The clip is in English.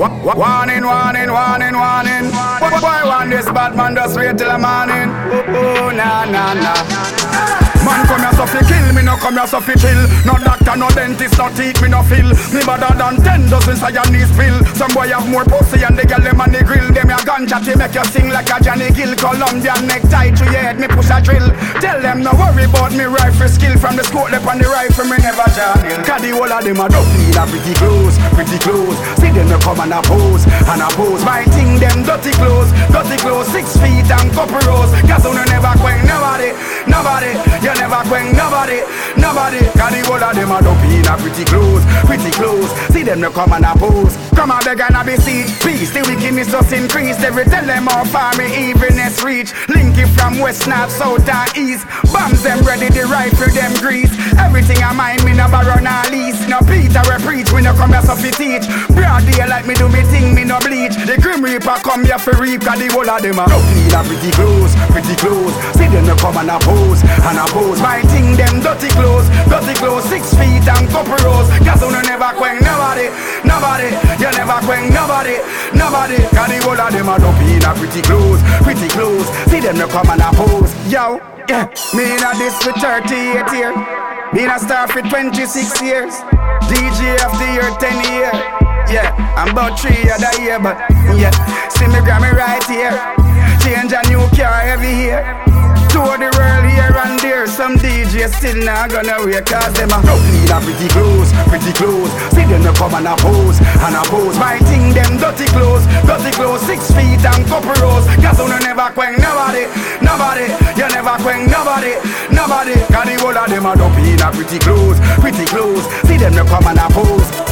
Warning, warning, warning, warning. Why want this bad man just wait till the morning? Oh, nah, nah, nah. Man come here so fi kill, me no come here so fi chill. No doctor, no dentist, no teeth, me no feel. Me better than 10 dozen Siamese pill. Some boy have more pussy and they get them on the grill. Them a ganja to make you sing like a Johnny Gill. Colombian necktie to your head, me push a drill. Tell them no worry about me rifle skill. From the scope up on the rifle, me never jam. Cause the whole of them a don't feel a pretty close, pretty close. See them no come and a pose, my thing them dirty clothes, 6 feet and couple rows. Cause you never quang nobody, nobody. You never quang nobody, nobody. Cause the whole of them a don't feel a pretty close, pretty close. See them no come and a pose. Come on beg and a besiege. Peace, the wickedness just increased. Every tell them how far me evilness reach. Link it from west, north, south and east. Bombs them ready, the rifle them grease. Everything I mind me no borrow no lease. No Peter we preach, we no come here so fi teach. Broad day like me do me thing, me no bleach. The Grim Reaper come here for reap. Cause the whole of them a don't feel a pretty close, pretty close. See them no come and a pose, my thing them dirty clothes, 6 feet and couple rows. Cause you never quang nobody, nobody. You never quang nobody, nobody. Cause the whole of them a don't feel a pretty close, pretty close. See them no come and a pose. Yo, yeah, me in a this for 38 years. Been a star for 26 years. DJ of the year 10 years. Yeah, I'm about 3 other year, but yeah, see me Grammy right here. Change a new car every year. Tour the world here and there. Some DJs still not gonna wait. Cause them a feel a pretty close, pretty close. See them no come and a pose, my thing them dirty clothes, 6 feet and couple rows. Cause you never quang nobody, nobody. You never quang nobody, nobody. Cause the whole of them a feel a pretty close, pretty close. See them no come and a pose.